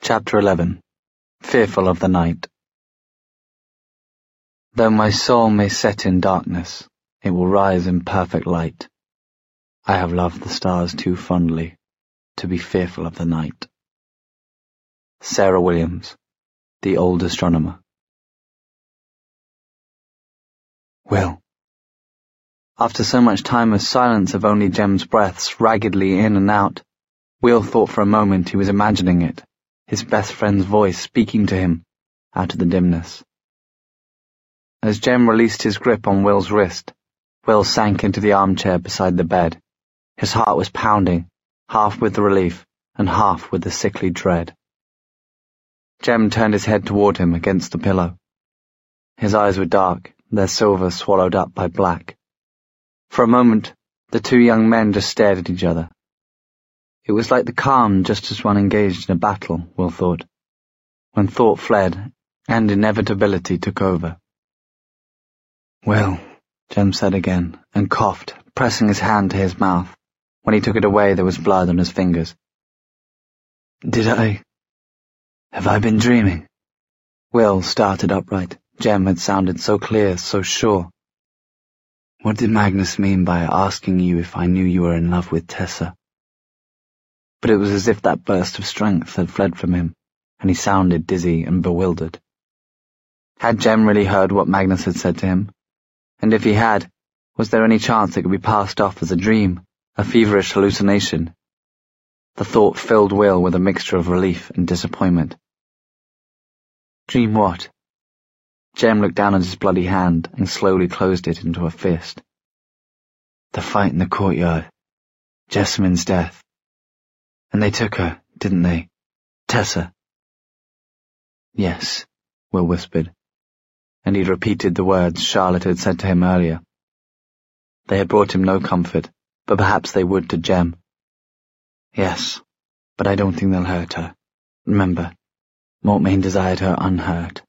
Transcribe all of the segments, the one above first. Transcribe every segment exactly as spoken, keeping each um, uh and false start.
Chapter eleven. Fearful of the Night. Though my soul may set in darkness, it will rise in perfect light. I have loved the stars too fondly to be fearful of the night. Sarah Williams, The Old Astronomer. Will. After so much time of silence of only Jem's breaths raggedly in and out, Will thought for a moment he was imagining it, his best friend's voice speaking to him out of the dimness. As Jem released his grip on Will's wrist, Will sank into the armchair beside the bed. His heart was pounding, half with the relief and half with the sickly dread. Jem turned his head toward him against the pillow. His eyes were dark, their silver swallowed up by black. For a moment, the two young men just stared at each other. It was like the calm just as one engaged in a battle, Will thought, when thought fled and inevitability took over. Will, Jem said again, and coughed, pressing his hand to his mouth. When he took it away, there was blood on his fingers. Did I... have I been dreaming? Will started upright. Jem had sounded so clear, so sure. What did Magnus mean by asking you if I knew you were in love with Tessa? But it was as if that burst of strength had fled from him, and he sounded dizzy and bewildered. Had Jem really heard what Magnus had said to him? And if he had, was there any chance it could be passed off as a dream, a feverish hallucination? The thought filled Will with a mixture of relief and disappointment. Dream what? Jem looked down at his bloody hand and slowly closed it into a fist. The fight in the courtyard. Jessamine's death. And they took her, didn't they? Tessa. Yes, Will whispered, and he'd repeated the words Charlotte had said to him earlier. They had brought him no comfort, but perhaps they would to Jem. Yes, but I don't think they'll hurt her. Remember, Mortmain desired her unhurt.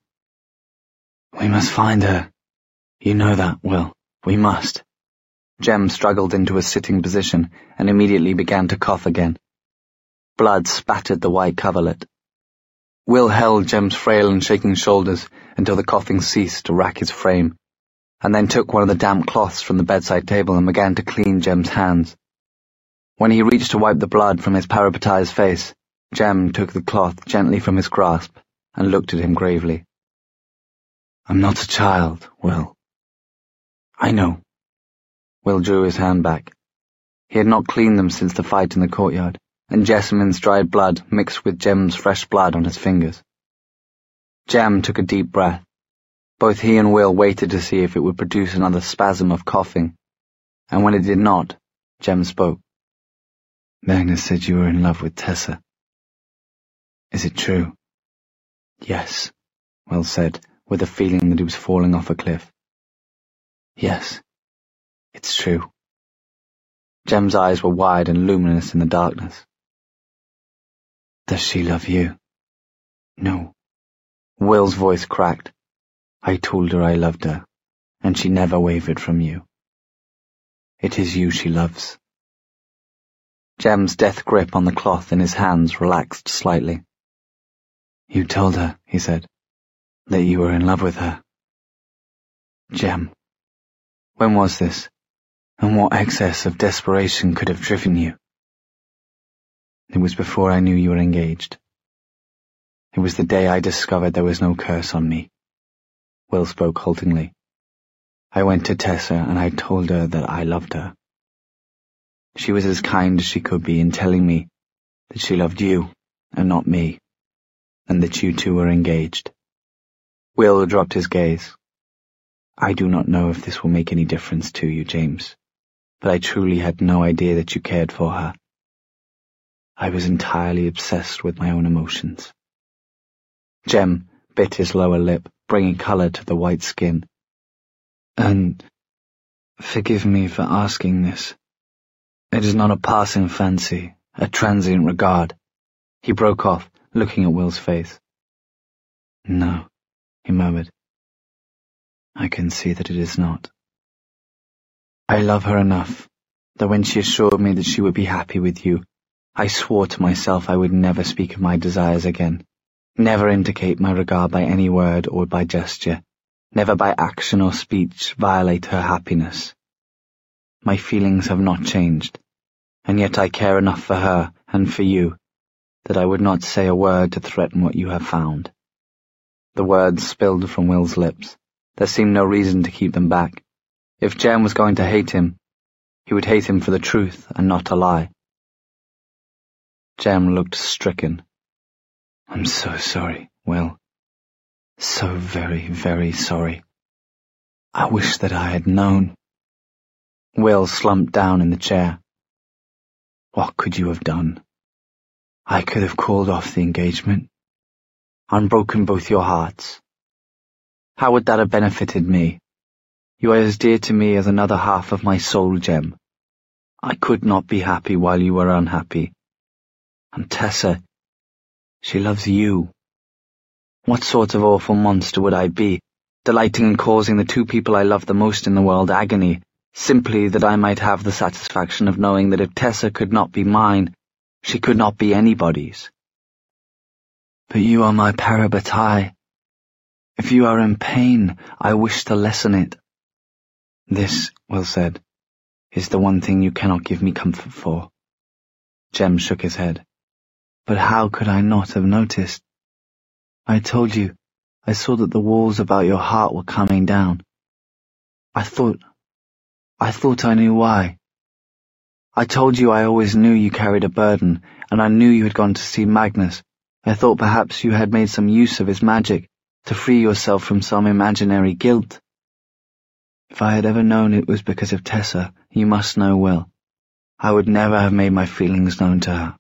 We must find her. You know that, Will. We must. Jem struggled into a sitting position and immediately began to cough again. Blood spattered the white coverlet. Will held Jem's frail and shaking shoulders until the coughing ceased to rack his frame, and then took one of the damp cloths from the bedside table and began to clean Jem's hands. When he reached to wipe the blood from his parapetized face, Jem took the cloth gently from his grasp and looked at him gravely. I'm not a child, Will. I know. Will drew his hand back. He had not cleaned them since the fight in the courtyard, and Jessamine's dried blood mixed with Jem's fresh blood on his fingers. Jem took a deep breath. Both he and Will waited to see if it would produce another spasm of coughing, and when it did not, Jem spoke. Magnus said you were in love with Tessa. Is it true? Yes, Will said, with a feeling that he was falling off a cliff. Yes, it's true. Jem's eyes were wide and luminous in the darkness. Does she love you? No. Will's voice cracked. I told her I loved her, and she never wavered from you. It is you she loves. Jem's death grip on the cloth in his hands relaxed slightly. You told her, he said, that you were in love with her. Jem, when was this? And what excess of desperation could have driven you? It was before I knew you were engaged. It was the day I discovered there was no curse on me. Will spoke haltingly. I went to Tessa and I told her that I loved her. She was as kind as she could be in telling me that she loved you and not me, and that you two were engaged. Will dropped his gaze. I do not know if this will make any difference to you, James, but I truly had no idea that you cared for her. I was entirely obsessed with my own emotions. Jem bit his lower lip, bringing colour to the white skin. And forgive me for asking this. It is not a passing fancy, a transient regard. He broke off, looking at Will's face. No, he murmured. I can see that it is not. I love her enough, that when she assured me that she would be happy with you, I swore to myself I would never speak of my desires again, never indicate my regard by any word or by gesture, never by action or speech violate her happiness. My feelings have not changed, and yet I care enough for her and for you that I would not say a word to threaten what you have found." The words spilled from Will's lips. There seemed no reason to keep them back. If Jem was going to hate him, he would hate him for the truth and not a lie. Jem looked stricken. "I'm so sorry, Will. So very, very sorry. I wish that I had known." Will slumped down in the chair. "What could you have done? I could have called off the engagement, unbroken both your hearts. How would that have benefited me? You are as dear to me as another half of my soul, Jem. I could not be happy while you were unhappy. And Tessa, she loves you. What sort of awful monster would I be, delighting in causing the two people I love the most in the world agony, simply that I might have the satisfaction of knowing that if Tessa could not be mine, she could not be anybody's? But you are my parabatai. If you are in pain, I wish to lessen it." "This," Will said, "is the one thing you cannot give me comfort for." Jem shook his head. "But how could I not have noticed? I told you, I saw that the walls about your heart were coming down. I thought, I thought I knew why. I told you I always knew you carried a burden, and I knew you had gone to see Magnus. I thought perhaps you had made some use of his magic to free yourself from some imaginary guilt. If I had ever known it was because of Tessa, you must know, Will, I would never have made my feelings known to her.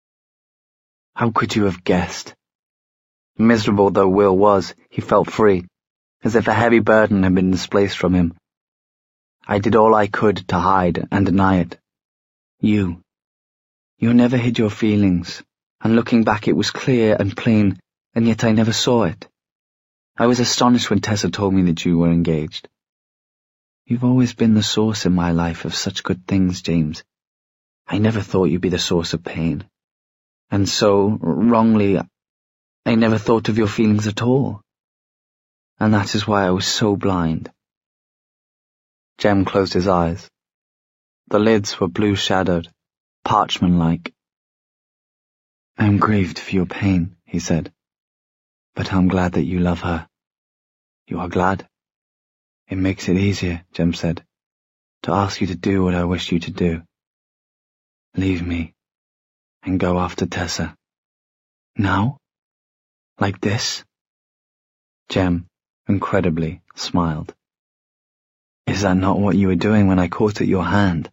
How could you have guessed?" Miserable though Will was, he felt free, as if a heavy burden had been displaced from him. "I did all I could to hide and deny it. You. You never hid your feelings, and looking back it was clear and plain, and yet I never saw it. I was astonished when Tessa told me that you were engaged. You've always been the source in my life of such good things, James. I never thought you'd be the source of pain. And so, wrongly, I never thought of your feelings at all. And that is why I was so blind." Jem closed his eyes. The lids were blue-shadowed, parchment-like. "I am grieved for your pain," he said, "but I'm glad that you love her." "You are glad?" "It makes it easier," Jem said, "to ask you to do what I wish you to do. Leave me, and go after Tessa." "Now? Like this?" Jem, incredibly, smiled. "Is that not what you were doing when I caught at your hand?"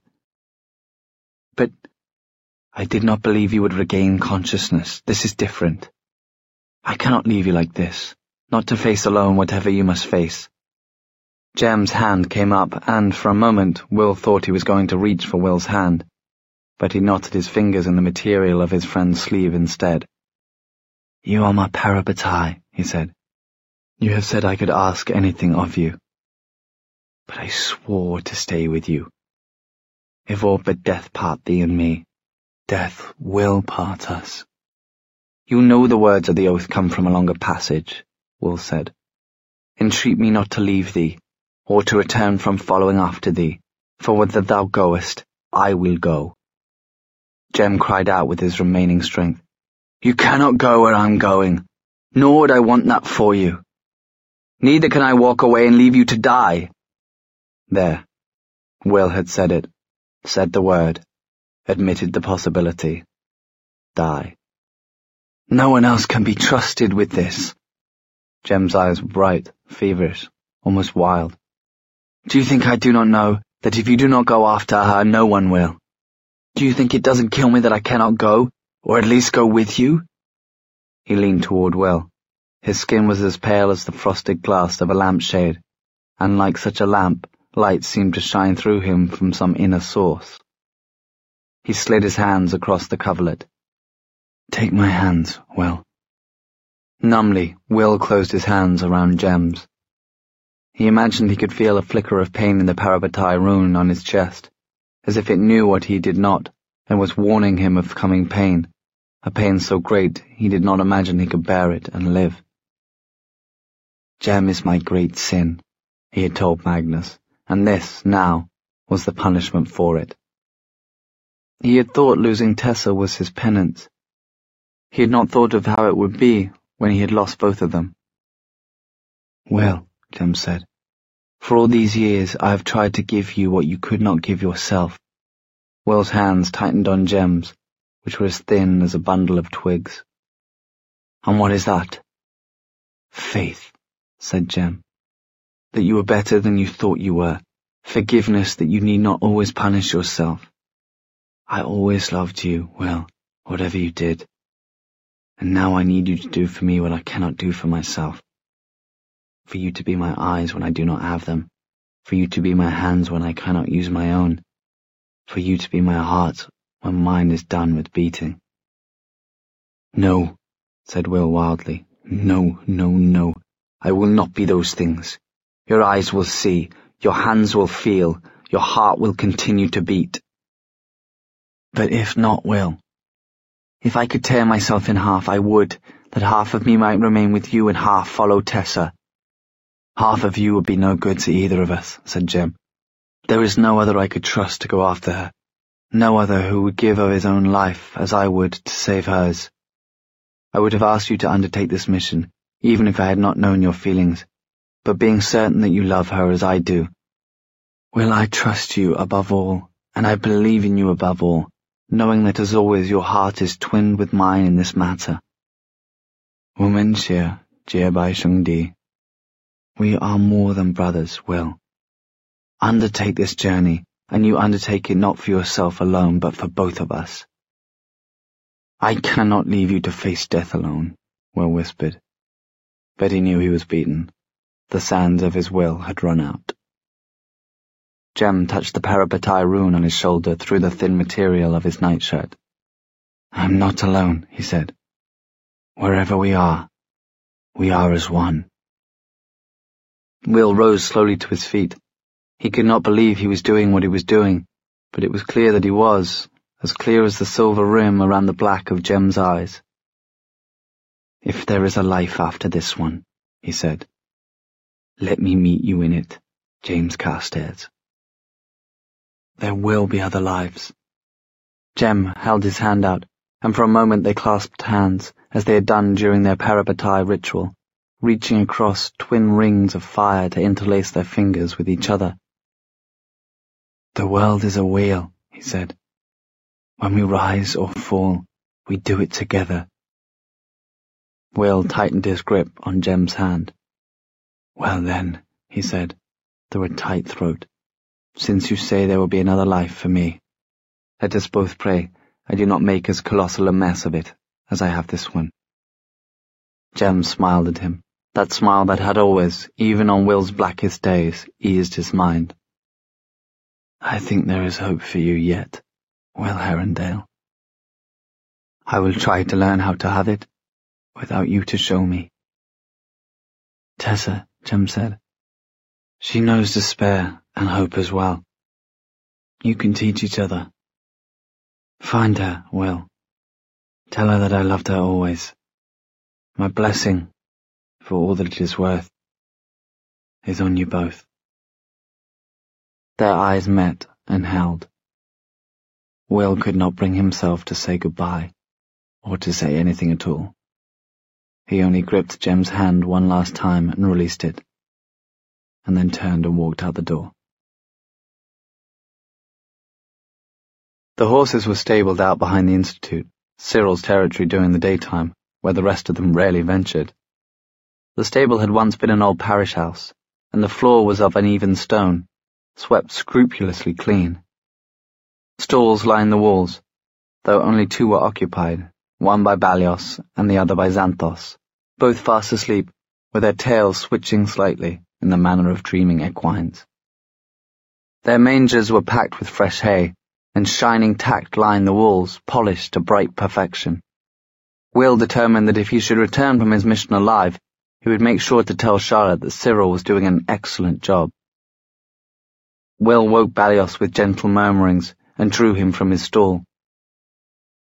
"But I did not believe you would regain consciousness. This is different. I cannot leave you like this, not to face alone whatever you must face." Jem's hand came up, and for a moment Will thought he was going to reach for Will's hand, but he knotted his fingers in the material of his friend's sleeve instead. "You are my parabatai," he said. "You have said I could ask anything of you. But I swore to stay with you. If aught but death part thee and me, death will part us." "You know the words of the oath come from a longer passage," Will said. "Entreat me not to leave thee, or to return from following after thee, for whither thou goest, I will go." Jem cried out with his remaining strength. "You cannot go where I'm going, nor would I want that for you. Neither can I walk away and leave you to die." There. Will had said it, said the word, admitted the possibility. Die. "No one else can be trusted with this." Jem's eyes were bright, feverish, almost wild. "Do you think I do not know that if you do not go after her, no one will? Do you think it doesn't kill me that I cannot go, or at least go with you?" He leaned toward Will. His skin was as pale as the frosted glass of a lampshade, and like such a lamp, light seemed to shine through him from some inner source. He slid his hands across the coverlet. "Take my hands, Will." Numbly, Will closed his hands around Jem's. He imagined he could feel a flicker of pain in the parabatai rune on his chest, as if it knew what he did not, and was warning him of coming pain, a pain so great he did not imagine he could bear it and live. "Jem is my great sin," he had told Magnus, and this, now, was the punishment for it. He had thought losing Tessa was his penance. He had not thought of how it would be when he had lost both of them. "Well," Jem said, "for all these years I have tried to give you what you could not give yourself." Will's hands tightened on Jem's, which were as thin as a bundle of twigs. "And what is that?" "Faith," said Jem. "That you are better than you thought you were. Forgiveness that you need not always punish yourself. I always loved you, Will, whatever you did. And now I need you to do for me what I cannot do for myself. For you to be my eyes when I do not have them. For you to be my hands when I cannot use my own. For you to be my heart when mine is done with beating." "No," said Will wildly. "No, no, no. I will not be those things. Your eyes will see, your hands will feel, your heart will continue to beat." "But if not, Will, if I could tear myself in half, I would, that half of me might remain with you and half follow Tessa." "Half of you would be no good to either of us," said Jem. "There is no other I could trust to go after her, no other who would give of his own life, as I would, to save hers. I would have asked you to undertake this mission, even if I had not known your feelings, but being certain that you love her as I do. Will, I trust you above all, and I believe in you above all, knowing that as always your heart is twinned with mine in this matter. Woman Shia, Jia Bai Shung Di. We are more than brothers, Will. Undertake this journey, and you undertake it not for yourself alone, but for both of us." "I cannot leave you to face death alone," Will whispered. But he knew he was beaten. The sands of his will had run out. Jem touched the Parabatai rune on his shoulder through the thin material of his nightshirt. "I am not alone," he said. "Wherever we are, we are as one." Will rose slowly to his feet. He could not believe he was doing what he was doing, but it was clear that he was, as clear as the silver rim around the black of Jem's eyes. "If there is a life after this one," he said, "let me meet you in it, James Carstairs." "There will be other lives." Jem held his hand out, and for a moment they clasped hands, as they had done during their Parabatai ritual, reaching across twin rings of fire to interlace their fingers with each other. "The world is a wheel," he said. "When we rise or fall, we do it together." Will tightened his grip on Jem's hand. "Well then," he said, through a tight throat, "since you say there will be another life for me, let us both pray I do not make as colossal a mess of it as I have this one." Jem smiled at him, that smile that had always, even on Will's blackest days, eased his mind. "I think there is hope for you yet, Will Herondale. I will try to learn how to have it, without you to show me." "Tessa," Jem said. "She knows despair and hope as well. You can teach each other. Find her, Will. Tell her that I loved her always. My blessing, for all that it is worth, is on you both." Their eyes met and held. Will could not bring himself to say goodbye, or to say anything at all. He only gripped Jem's hand one last time and released it, and then turned and walked out the door. The horses were stabled out behind the Institute, Cyril's territory during the daytime, where the rest of them rarely ventured. The stable had once been an old parish house, and the floor was of uneven stone, swept scrupulously clean. Stalls lined the walls, though only two were occupied, one by Balios and the other by Xanthos, both fast asleep, with their tails switching slightly in the manner of dreaming equines. Their mangers were packed with fresh hay, and shining tact lined the walls, polished to bright perfection. Will determined that if he should return from his mission alive, he would make sure to tell Charlotte that Cyril was doing an excellent job. Will woke Balios with gentle murmurings and drew him from his stall,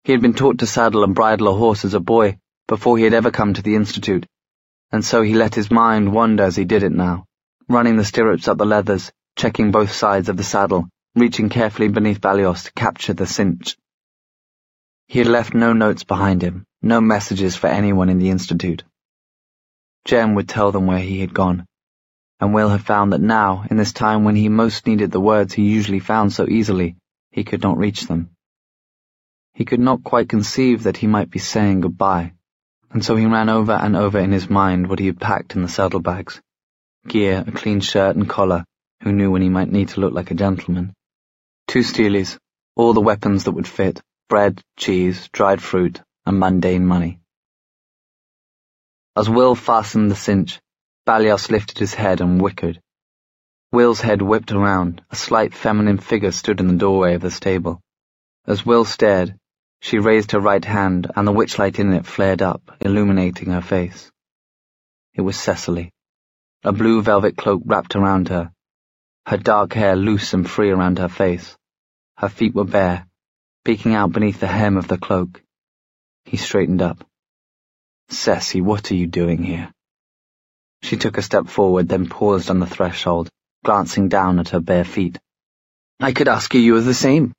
He had been taught to saddle and bridle a horse as a boy, before he had ever come to the Institute, and so he let his mind wander as he did it now, running the stirrups up the leathers, checking both sides of the saddle, reaching carefully beneath Balios to capture the cinch. He had left no notes behind him, no messages for anyone in the Institute. Jem would tell them where he had gone, and Will had found that now, in this time when he most needed the words he usually found so easily, he could not reach them. He could not quite conceive that he might be saying goodbye, and so he ran over and over in his mind what he had packed in the saddlebags. Gear, a clean shirt and collar, who knew when he might need to look like a gentleman. Two steelies, all the weapons that would fit, bread, cheese, dried fruit, and mundane money. As Will fastened the cinch, Balios lifted his head and whickered. Will's head whipped around. A slight feminine figure stood in the doorway of the stable. As Will stared, she raised her right hand, and the witchlight in it flared up, illuminating her face. It was Cecily. A blue velvet cloak wrapped around her, her dark hair loose and free around her face. Her feet were bare, peeking out beneath the hem of the cloak. He straightened up. "Ceci, what are you doing here?" She took a step forward, then paused on the threshold, glancing down at her bare feet. "I could ask you, you are the same."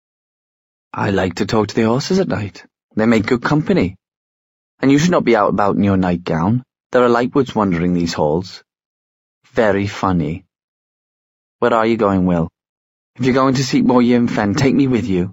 "I like to talk to the horses at night. They make good company. And you should not be out about in your nightgown. There are lightwoods wandering these halls." "Very funny." "Where are you going, Will?" "If you're going to seek more Yin Fen, take me with you."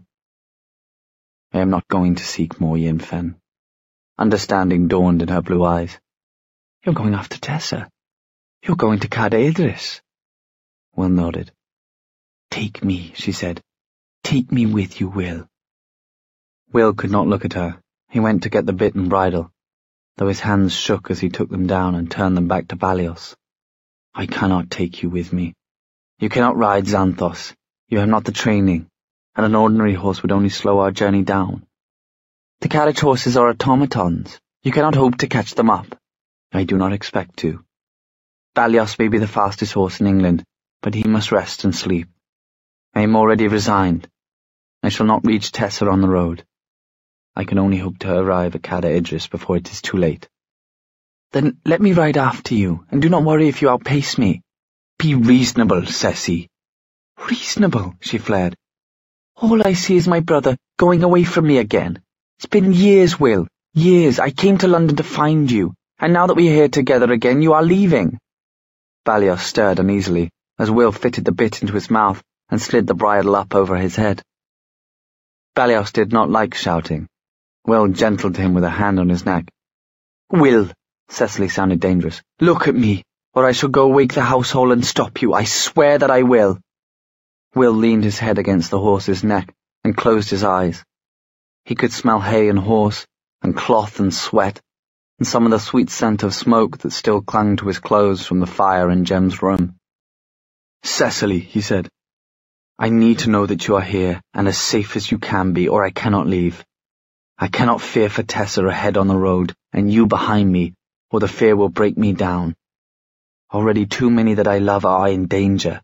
"I am not going to seek more Yin Fen." Understanding dawned in her blue eyes. "You're going after Tessa. You're going to Cad Idris." Will nodded. "Take me," she said. "Take me with you, Will." Will could not look at her. He went to get the bit and bridle, though his hands shook as he took them down and turned them back to Balios. "I cannot take you with me. You cannot ride Xanthos. You have not the training, and an ordinary horse would only slow our journey down. The carriage horses are automatons. You cannot hope to catch them up." "I do not expect to. Balios may be the fastest horse in England, but he must rest and sleep. I am already resigned. I shall not reach Tessa on the road. I can only hope to arrive at Cad Idris before it is too late." "Then let me ride after you, and do not worry if you outpace me." "Be reasonable, Ceci." "Reasonable," she flared. "All I see is my brother going away from me again. It's been years, Will, years. I came to London to find you, and now that we are here together again, you are leaving." Balios stirred uneasily, as Will fitted the bit into his mouth and slid the bridle up over his head. Balios did not like shouting. Will gentled him with a hand on his neck. "Will," Cecily sounded dangerous, "look at me, or I shall go wake the household and stop you. I swear that I will." Will leaned his head against the horse's neck and closed his eyes. He could smell hay and horse, and cloth and sweat, and some of the sweet scent of smoke that still clung to his clothes from the fire in Jem's room. "Cecily," he said, "I need to know that you are here, and as safe as you can be, or I cannot leave. I cannot fear for Tessa ahead on the road, and you behind me, or the fear will break me down. Already too many that I love are in danger."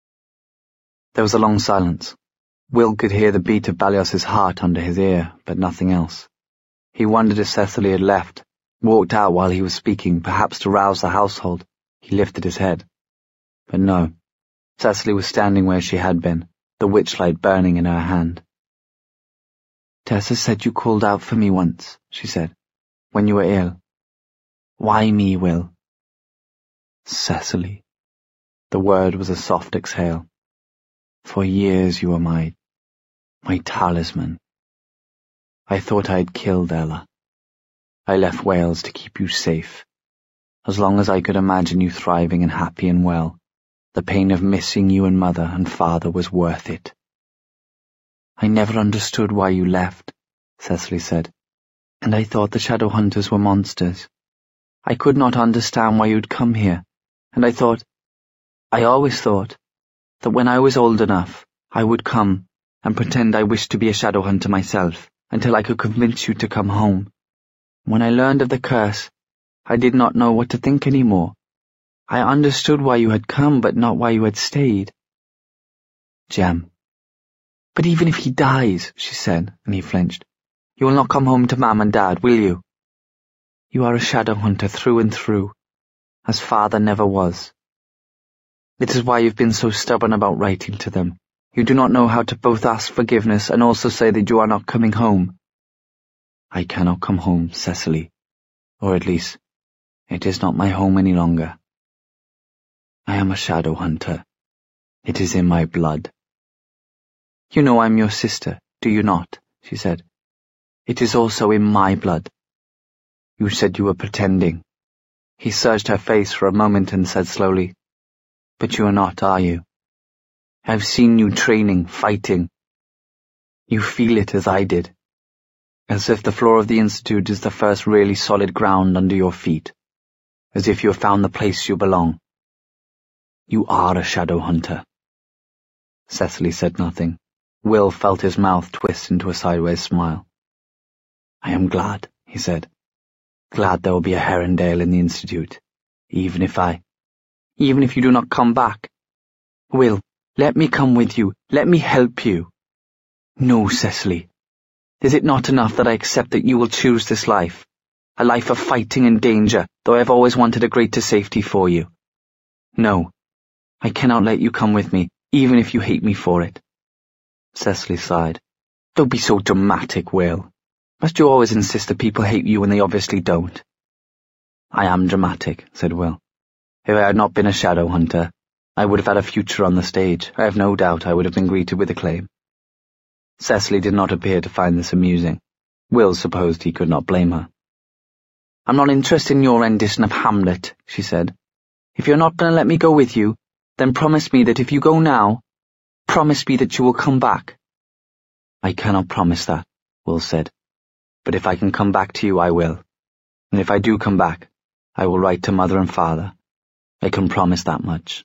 There was a long silence. Will could hear the beat of Balios's heart under his ear, but nothing else. He wondered if Cecily had left, walked out while he was speaking, perhaps to rouse the household. He lifted his head. But no. Cecily was standing where she had been, the witchlight burning in her hand. "Tessa said you called out for me once," she said, "when you were ill. Why me, Will?" "Cecily." The word was a soft exhale. "For years you were my... my talisman. I thought I had killed Ella. I left Wales to keep you safe. As long as I could imagine you thriving and happy and well, the pain of missing you and mother and father was worth it." "I never understood why you left," Cecily said, "and I thought the shadow hunters were monsters. I could not understand why you'd come here, and I thought, I always thought, that when I was old enough, I would come and pretend I wished to be a shadow hunter myself, until I could convince you to come home. When I learned of the curse, I did not know what to think any more. I understood why you had come, but not why you had stayed." "Jem." "But even if he dies," she said, and he flinched, You will not come home to Mam and Dad, will you? You are a shadow hunter through and through, as Father never was. It is why you've been so stubborn about writing to them. You do not know how to both ask forgiveness and also say that you are not coming home. I cannot come home, Cecily, or at least, it is not my home any longer. I am a shadow hunter. It is in my blood. You know I'm your sister, do you not? She said. It is also in my blood. You said you were pretending. He searched her face for a moment and said slowly, But you are not, are you? I've seen you training, fighting. You feel it as I did, as if the floor of the Institute is the first really solid ground under your feet, as if you have found the place you belong. You are a shadow hunter. Cecily said nothing. Will felt his mouth twist into a sideways smile. I am glad, he said. Glad there will be a Herondale in the Institute, even if I... even if you do not come back. Will, let me come with you. Let me help you. No, Cecily. Is it not enough that I accept that you will choose this life? A life of fighting and danger, though I have always wanted a greater safety for you. No, I cannot let you come with me, even if you hate me for it. Cecily sighed. Don't be so dramatic, Will. Must you always insist that people hate you when they obviously don't? I am dramatic, said Will. If I had not been a shadow hunter, I would have had a future on the stage. I have no doubt I would have been greeted with acclaim. Cecily did not appear to find this amusing. Will supposed he could not blame her. I'm not interested in your rendition of Hamlet, she said. If you're not going to let me go with you, then promise me that if you go now, promise me that you will come back. I cannot promise that, Will said. But if I can come back to you, I will. And if I do come back, I will write to Mother and Father. I can promise that much.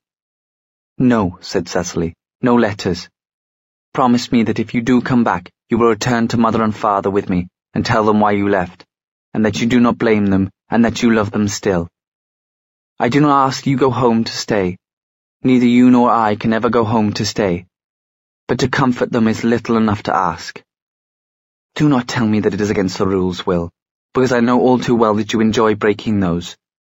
No, said Cecily, no letters. Promise me that if you do come back, you will return to Mother and Father with me and tell them why you left, and that you do not blame them and that you love them still. I do not ask you go home to stay. Neither you nor I can ever go home to stay. But to comfort them is little enough to ask. Do not tell me that it is against the rules, Will, because I know all too well that you enjoy breaking those.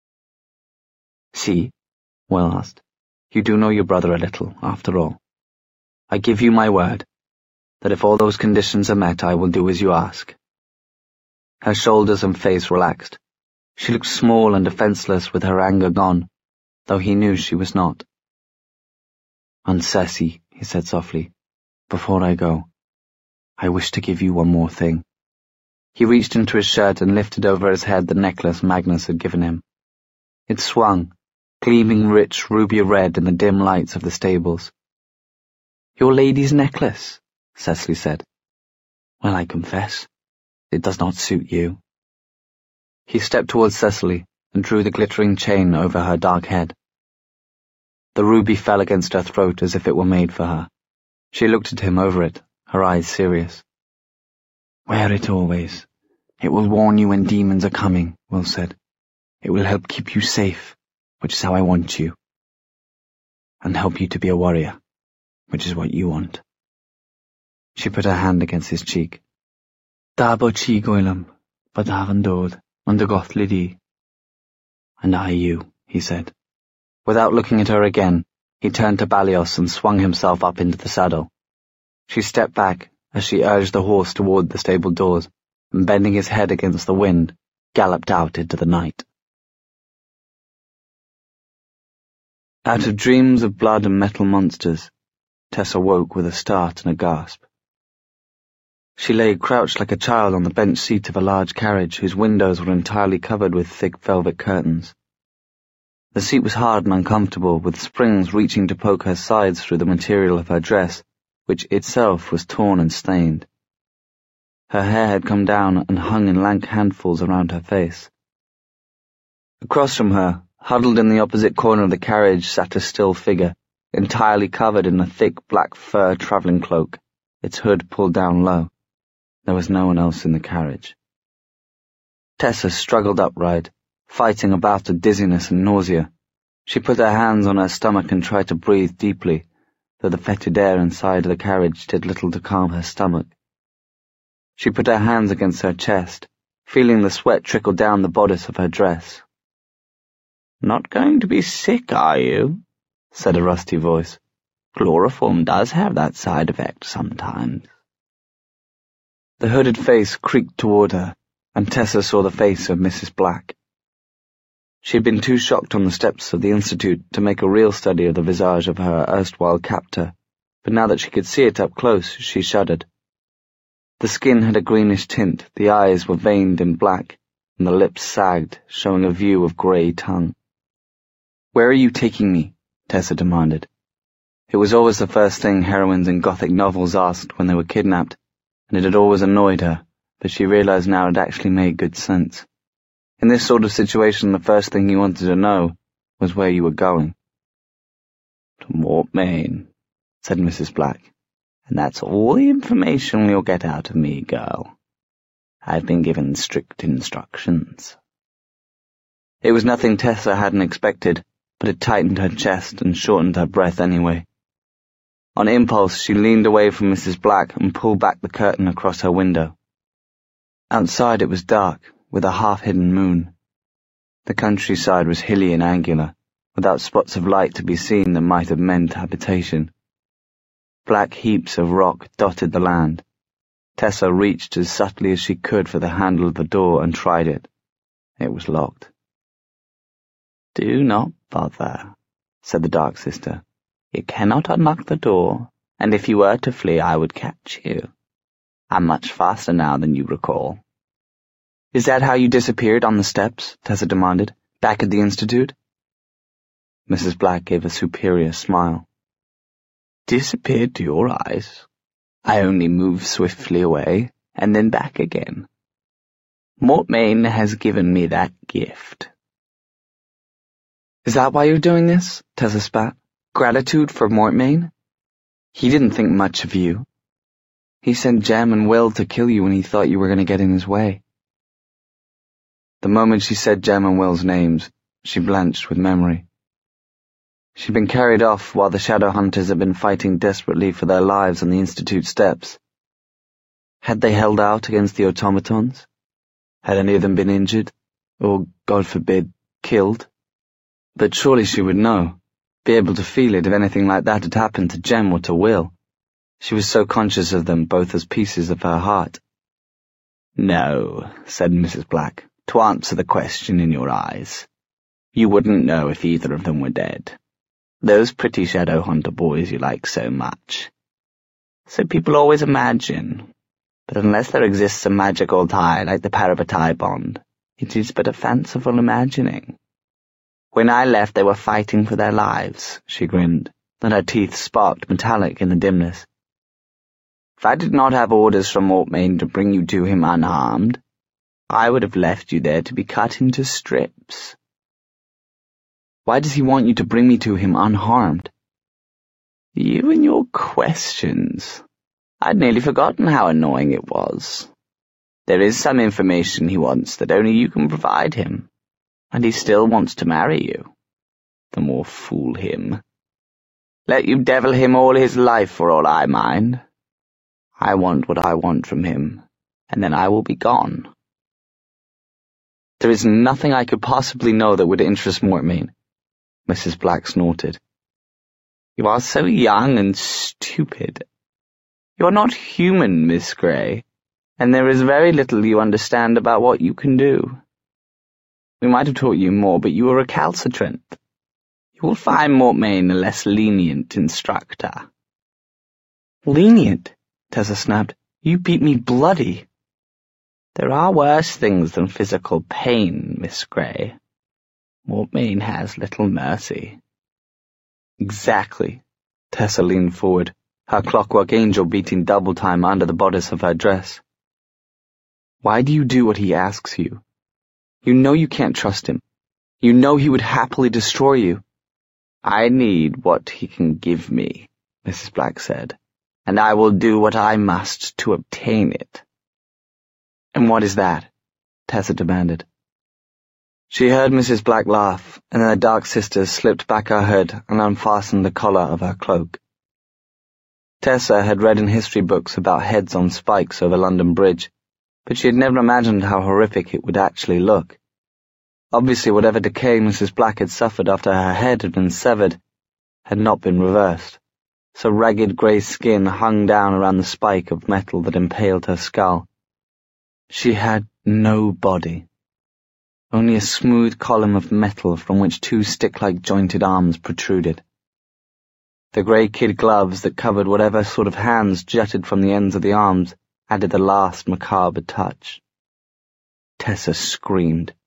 See, Will asked, you do know your brother a little, after all. I give you my word, that if all those conditions are met, I will do as you ask. Her shoulders and face relaxed. She looked small and defenceless with her anger gone, though he knew she was not. And Ceci, he said softly, before I go, I wish to give you one more thing. He reached into his shirt and lifted over his head the necklace Magnus had given him. It swung, gleaming rich ruby red in the dim lights of the stables. Your lady's necklace, Cecily said. Well, I confess, it does not suit you. He stepped towards Cecily and drew the glittering chain over her dark head. The ruby fell against her throat as if it were made for her. She looked at him over it, her eyes serious. Wear it always. It will warn you when demons are coming, Will said. It will help keep you safe, which is how I want you. And help you to be a warrior, which is what you want. She put her hand against his cheek. Da bo chi goilam, but haven't dod, under goth lidi. And I you, he said. Without looking at her again, he turned to Balios and swung himself up into the saddle. She stepped back as she urged the horse toward the stable doors, and bending his head against the wind, galloped out into the night. Out of dreams of blood and metal monsters, Tessa woke with a start and a gasp. She lay crouched like a child on the bench seat of a large carriage whose windows were entirely covered with thick velvet curtains. The seat was hard and uncomfortable, with springs reaching to poke her sides through the material of her dress, which itself was torn and stained. Her hair had come down and hung in lank handfuls around her face. Across from her, huddled in the opposite corner of the carriage, sat a still figure, entirely covered in a thick black fur travelling cloak, its hood pulled down low. There was no one else in the carriage. Tessa struggled upright, fighting a bout of dizziness and nausea. She put her hands on her stomach and tried to breathe deeply, though the fetid air inside the carriage did little to calm her stomach. She put her hands against her chest, feeling the sweat trickle down the bodice of her dress. "Not going to be sick, are you?" said a rusty voice. "Chloroform does have that side effect sometimes." The hooded face creaked toward her, and Tessa saw the face of Missus Black. She had been too shocked on the steps of the Institute to make a real study of the visage of her erstwhile captor, but now that she could see it up close, she shuddered. The skin had a greenish tint, the eyes were veined in black, and the lips sagged, showing a view of grey tongue. "Where are you taking me?" Tessa demanded. It was always the first thing heroines in Gothic novels asked when they were kidnapped, and it had always annoyed her, but she realized now it actually made good sense. In this sort of situation, the first thing you wanted to know was where you were going. "To Mortmain," said Missus Black, "and that's all the information you'll get out of me, girl. I've been given strict instructions." It was nothing Tessa hadn't expected, but it tightened her chest and shortened her breath anyway. On impulse, she leaned away from Missus Black and pulled back the curtain across her window. Outside it was dark, with a half-hidden moon. The countryside was hilly and angular, without spots of light to be seen that might have meant habitation. Black heaps of rock dotted the land. Tessa reached as subtly as she could for the handle of the door and tried it. It was locked. "Do not bother," said the Dark Sister. "You cannot unlock the door, and if you were to flee I would catch you. I'm much faster now than you recall." "Is that how you disappeared on the steps?" Tessa demanded. "Back at the Institute?" Missus Black gave a superior smile. "Disappeared to your eyes? I only moved swiftly away, and then back again. Mortmain has given me that gift." "Is that why you're doing this?" Tessa spat. "Gratitude for Mortmain? He didn't think much of you. He sent Jem and Will to kill you when he thought you were going to get in his way." The moment she said Jem and Will's names, she blanched with memory. She'd been carried off while the shadow hunters had been fighting desperately for their lives on the Institute steps. Had they held out against the automatons? Had any of them been injured? Or, God forbid, killed? But surely she would know, be able to feel it if anything like that had happened to Jem or to Will. She was so conscious of them both as pieces of her heart. "No," said Missus Black, "to answer the question in your eyes. You wouldn't know if either of them were dead. Those pretty shadow hunter boys you like so much. So people always imagine, but unless there exists a magical tie like the Parabatai bond, it is but a fanciful imagining. When I left they were fighting for their lives," she grinned, and her teeth sparked metallic in the dimness. "If I did not have orders from Mortmain to bring you to him unharmed, I would have left you there to be cut into strips." "Why does he want you to bring me to him unharmed?" "You and your questions. I'd nearly forgotten how annoying it was. There is some information he wants that only you can provide him, and he still wants to marry you. The more fool him. Let you devil him all his life for all I mind. I want what I want from him, and then I will be gone." "There is nothing I could possibly know that would interest Mortmain," Missus Black snorted. "You are so young and stupid. You are not human, Miss Grey, and there is very little you understand about what you can do. We might have taught you more, but you are recalcitrant. You will find Mortmain a less lenient instructor." "Lenient?" Tessa snapped. "You beat me bloody." "There are worse things than physical pain, Miss Grey. Mortmain has little mercy." "Exactly." Tessa leaned forward, her clockwork angel beating double time under the bodice of her dress. "Why do you do what he asks you? You know you can't trust him. You know he would happily destroy you." "I need what he can give me," Missus Black said, "and I will do what I must to obtain it." "And what is that?" Tessa demanded. She heard Missus Black laugh, and then the Dark Sister slipped back her hood and unfastened the collar of her cloak. Tessa had read in history books about heads on spikes over London Bridge, but she had never imagined how horrific it would actually look. Obviously, whatever decay Missus Black had suffered after her head had been severed had not been reversed, so ragged grey skin hung down around the spike of metal that impaled her skull. She had no body, only a smooth column of metal from which two stick-like jointed arms protruded. The grey kid gloves that covered whatever sort of hands jutted from the ends of the arms added the last macabre touch. Tessa screamed.